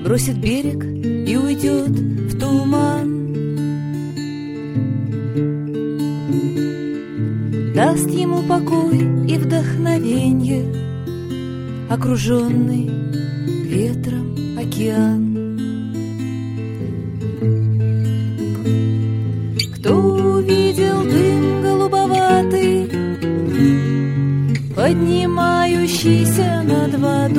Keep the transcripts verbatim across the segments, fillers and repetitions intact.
бросит берег и уйдет в туман. Даст ему покой и вдохновенье окруженный ветром океан. Кто увидел дым голубоватый, поднимающийся над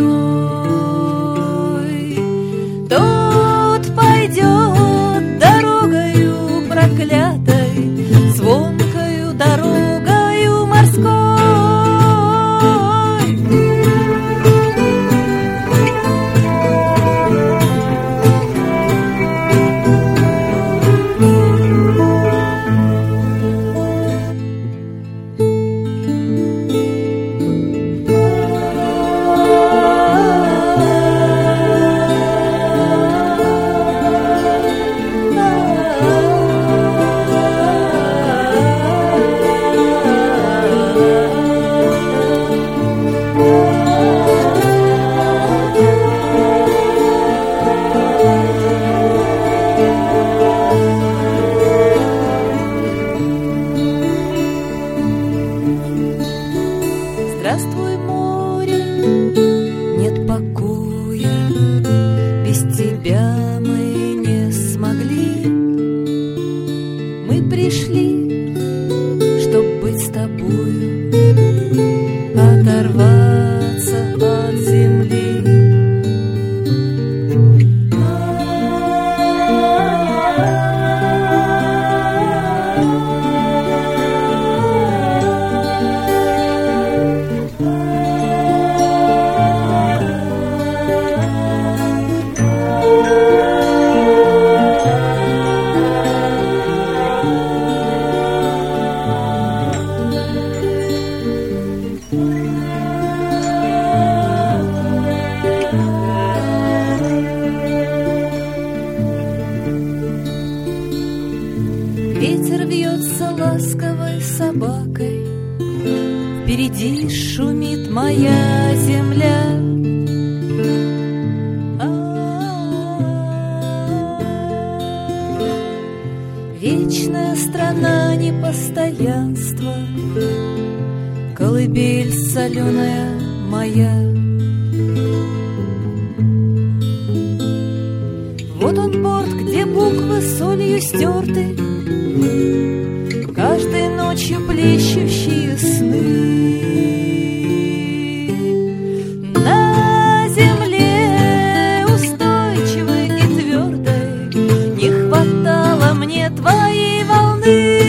водой, тот пойдет дорогою проклятой, звонкою дорогою морской. Здравствуй, море, нет покоя, без тебя мы не смогли. Мы пришли, чтоб быть с тобою, оторваться от земли. Ветер вьется ласковой собакой, впереди шумит моя земля. Вечная страна непостоянства, колыбель соленая моя. Вот он борт, где буквы солью стерты, каждой ночью плещущие сны. На земле устойчивой и твердой не хватало мне твоей волны.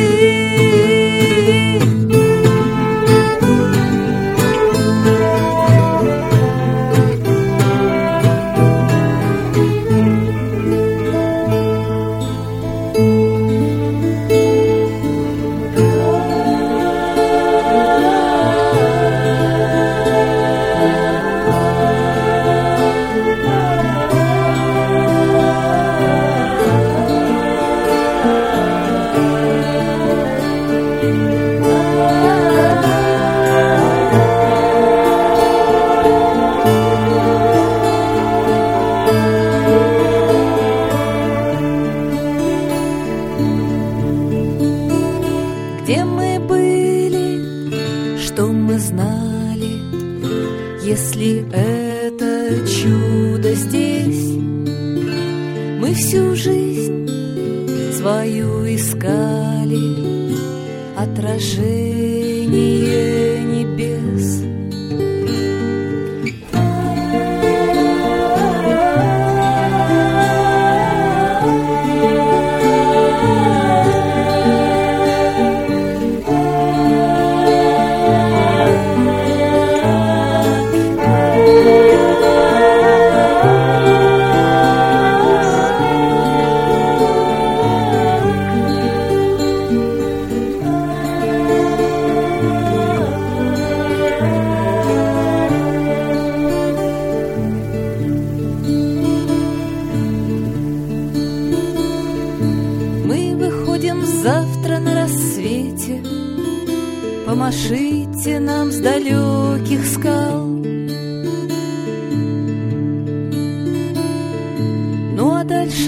Где мы были, что мы знали, если это чудо здесь? Мы всю жизнь свою искали, отражение небес. Завтра на рассвете помашите нам с далеких скал.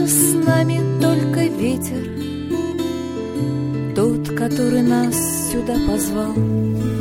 с нами только ветер, тот, который нас сюда позвал.